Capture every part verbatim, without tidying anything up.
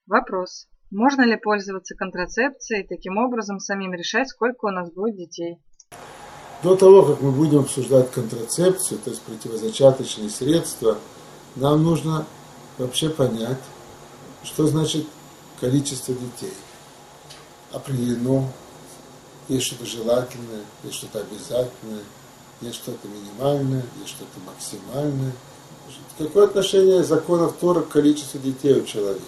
Вопрос. Можно ли пользоваться контрацепцией и таким образом самим решать, сколько у нас будет детей? До того, как мы будем обсуждать контрацепцию, то есть противозачаточные средства, нам нужно вообще понять, что значит количество детей. Определено, есть что-то желательное, есть что-то обязательное, есть что-то минимальное, есть что-то максимальное. Какое отношение законов Торы к количеству детей у человека?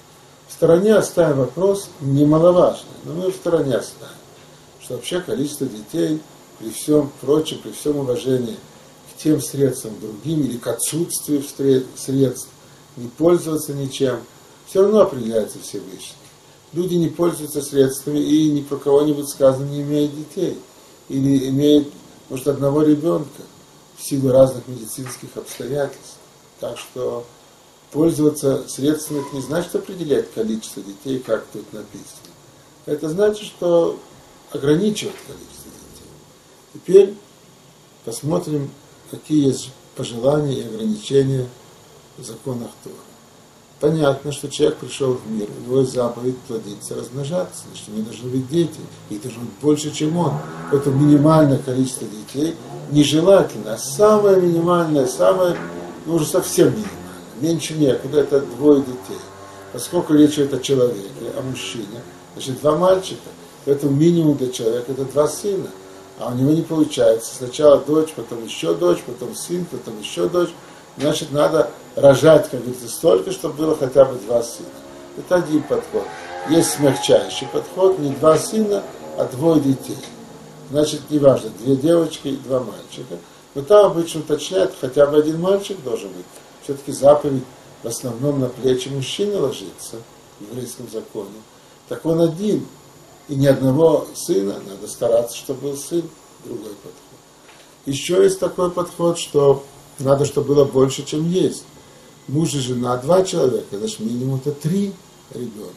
В стороне оставим вопрос немаловажный, но мы в стороне оставим, что вообще количество детей при всем прочем, при всем уважении к тем средствам другим или к отсутствию средств, не пользоваться ничем, все равно определяется Всевышний. Люди не пользуются средствами и ни про кого-нибудь сказано не имеют детей. Или имеют, может, одного ребенка в силу разных медицинских обстоятельств. Так что пользоваться средствами это не значит определять количество детей, как тут написано. Это значит, что ограничивать количество детей. Теперь посмотрим, какие есть пожелания и ограничения в законах Торы. Понятно, что человек пришел в мир, у него есть заповедь плодиться, размножаться, значит, у него должны быть дети, их должно быть больше, чем он. Поэтому минимальное количество детей нежелательно, а самое минимальное, самое, ну уже совсем минимальное, меньше некуда, это двое детей. Поскольку речь идет о человеке, о мужчине, значит, два мальчика, поэтому минимум для человека это два сына, а у него не получается. Сначала дочь, потом еще дочь, потом сын, потом еще дочь. Значит, надо рожать, как говорится, столько, чтобы было хотя бы два сына. Это один подход. Есть смягчающий подход, не два сына, а двое детей. Значит, неважно, две девочки и два мальчика. Но там обычно уточняют, хотя бы один мальчик должен быть. Все-таки заповедь в основном на плечи мужчины ложится в еврейском законе. Так он один. И ни одного сына, надо стараться, чтобы был сын. Другой подход. Еще есть такой подход, что надо, чтобы было больше, чем есть. Муж и жена, два человека, значит, минимум-то три ребенка.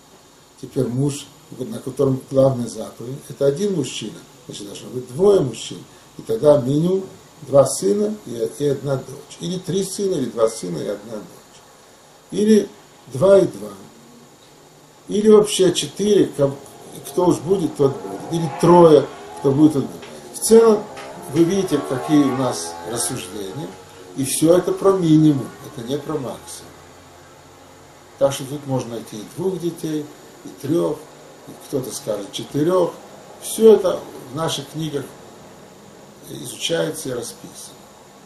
Теперь муж, на котором главная заповедь, это один мужчина, значит, должно быть двое мужчин. И тогда минимум два сына и, и одна дочь. Или три сына, или два сына и одна дочь. Или два и два. Или вообще четыре, кто уж будет, тот будет. Или трое, кто будет, тот будет. В целом, вы видите, какие у нас рассуждения, и все это про минимум, это не про максимум. Так что тут можно найти и двух детей, и трех, и кто-то скажет четырех. Все это в наших книгах изучается и расписано.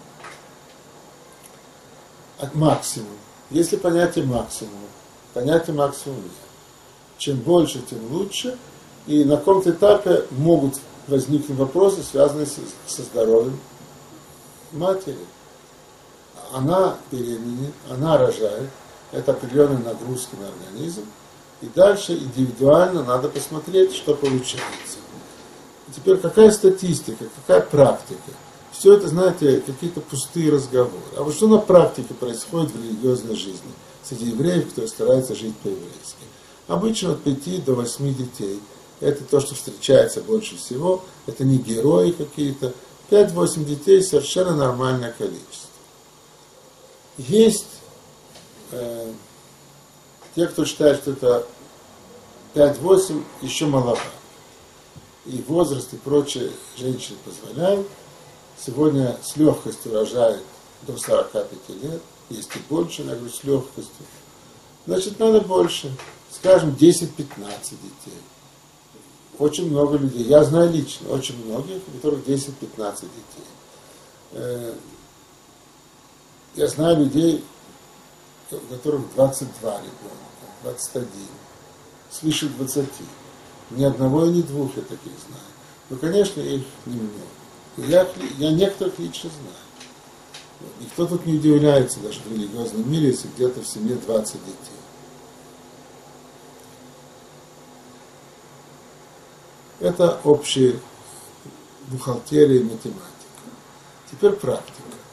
От максимума. Если понятие максимума, понятие максимума нет. Чем больше, тем лучше, и на каком-то этапе могут возникнут вопросы, связанные со, со здоровьем матери. Она беременеет, она рожает, это определенная нагрузка на организм, и дальше индивидуально надо посмотреть, что получается. И теперь какая статистика, какая практика? Все это, знаете, какие-то пустые разговоры. А вот что на практике происходит в религиозной жизни среди евреев, которые стараются жить по-еврейски? Обычно от пяти до восьми детей. Это то, что встречается больше всего. Это не герои какие-то. пять-восемь детей – совершенно нормальное количество. Есть э, те, кто считает, что это пять-восемь еще маловато. И возраст и прочее женщины позволяют. Сегодня с легкостью рожают до сорока пяти лет. Есть и больше, я говорю, с легкостью. Значит, надо больше. Скажем, десять-пятнадцать детей. Очень много людей. Я знаю лично, очень многих, у которых десять-пятнадцать детей. Я знаю людей, у которых двадцать два ребенка, двадцать один, свыше двадцати. Ни одного и ни двух я таких знаю. Но, конечно, их немного. Я, я некоторых лично знаю. Никто тут не удивляется, даже в религиозном мире, если где-то в семье двадцать детей. Это общая бухгалтерия и математика. Теперь практика.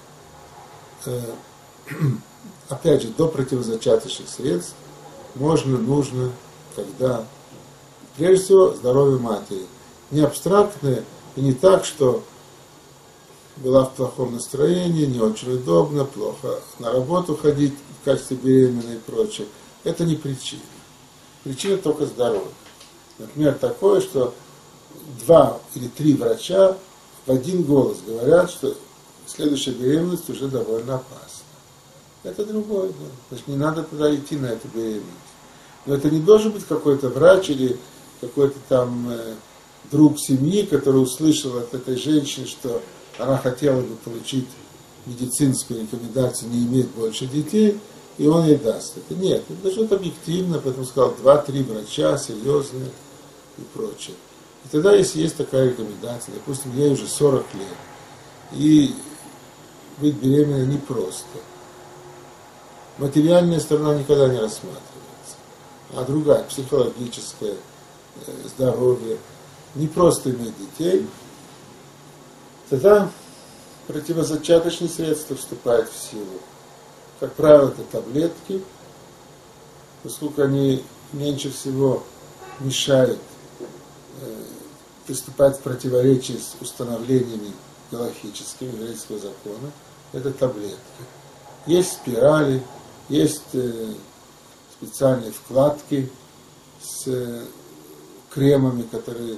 Опять же, до противозачаточных средств можно, нужно, когда, прежде всего, здоровье матери. Не абстрактное и не так, что была в плохом настроении, не очень удобно, плохо на работу ходить в качестве беременной и прочее. Это не причина. Причина только здоровья. Например, такое, что два или три врача в один голос говорят, что следующая беременность уже довольно опасна. Это другое. Да. Значит, не надо туда идти на эту беременность. Но это не должен быть какой-то врач или какой-то там э, друг семьи, который услышал от этой женщины, что она хотела бы получить медицинскую рекомендацию не иметь больше детей, и он ей даст это. Нет, это должно быть объективно, поэтому сказал два-три врача, серьезные и прочее. И тогда, если есть такая рекомендация, допустим, ей уже сорок лет, и быть беременной непросто. Материальная сторона никогда не рассматривается, а другая, психологическая, здоровье, не просто иметь детей, тогда противозачаточные средства вступают в силу. Как правило, это таблетки, поскольку они меньше всего мешают э, приступать в противоречие с установлениями галахическими еврейского закона, это таблетки. Есть спирали, есть э, специальные вкладки с э, кремами, которые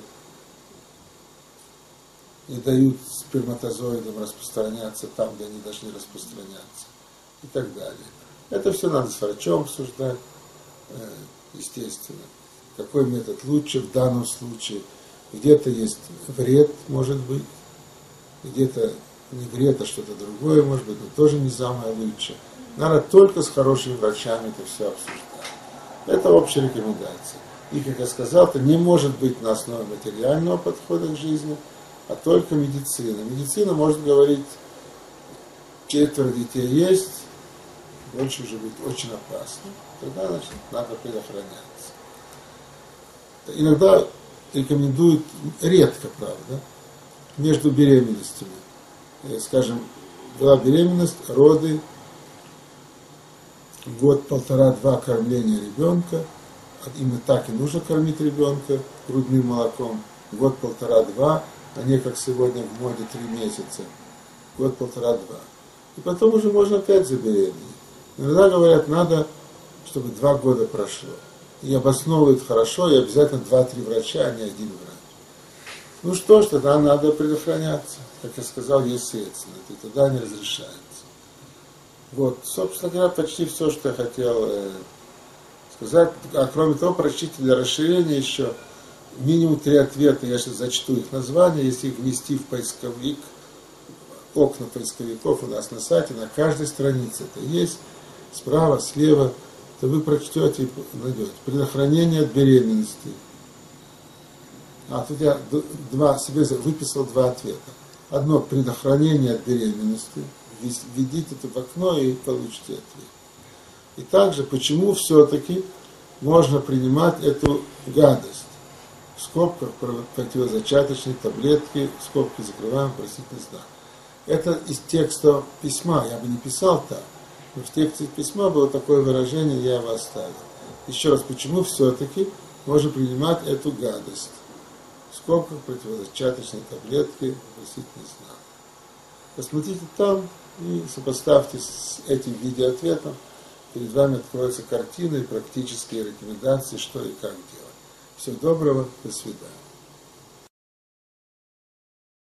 не дают сперматозоидам распространяться там, где они должны распространяться, и так далее. Это все надо с врачом обсуждать, э, естественно. Какой метод лучше в данном случае. Где-то есть вред, может быть, где-то не вред, а что-то другое, может быть, но тоже не самое лучшее. Надо только с хорошими врачами это все обсуждать. Это общая рекомендация. И, как я сказал, это не может быть на основе материального подхода к жизни, а только медицина. Медицина может говорить, четверо детей есть, больше уже будет очень опасно. Тогда, значит, надо предохраняться. Иногда рекомендуют, редко, правда, между беременностями. Скажем, была беременность, роды, год, полтора, два кормления ребенка. Именно так и нужно кормить ребенка грудным молоком. Год, полтора, два, а не как сегодня в моде три месяца. Год, полтора, два. И потом уже можно опять забеременеть. Иногда говорят, надо, чтобы два года прошло. И обосновывают хорошо, и обязательно два-три врача, а не один врач. Ну что ж, тогда надо предохраняться. Как я сказал, есть средства, и тогда не разрешается. Вот, собственно говоря, почти все, что я хотел э, сказать. А кроме того, прочтите для расширения еще минимум три ответа. Я сейчас зачту их названия, если их внести в поисковик, окна поисковиков у нас на сайте, на каждой странице это есть, справа, слева, то вы прочтете и найдете. Предохранение от беременности. А тут я два, себе выписал два ответа. Одно — предохранение от беременности. Введите это в окно и получите ответ. И также, почему все-таки можно принимать эту гадость? В скобках противозачаточные таблетки, скобки закрываем, вопросительный знак. Это из текста письма, я бы не писал так. Но в тексте письма было такое выражение, я его оставил. Еще раз, почему все-таки можно принимать эту гадость? В скобках противозачаточные таблетки, вопросительный знак. Посмотрите там и сопоставьте с этим видеоответом. Перед вами откроется картина и практические рекомендации, что и как делать. Всего доброго, до свидания.